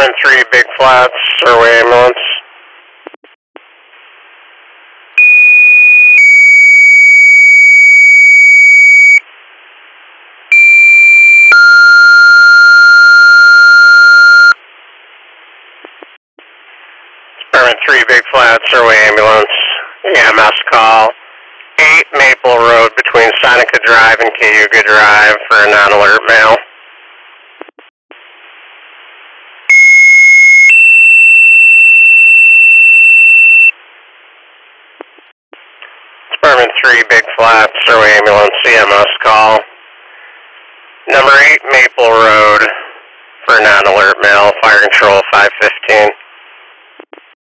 Department 3, Big Flats, Surway Ambulance. Department 3, Big Flats, Surway Ambulance. EMS call. 8 Maple Road between Seneca Drive and Cayuga Drive for a non-alert male. Department 3, Big Flats, Surway Ambulance, EMS call. Number 8 Maple Road for a non-alert male, fire control 515.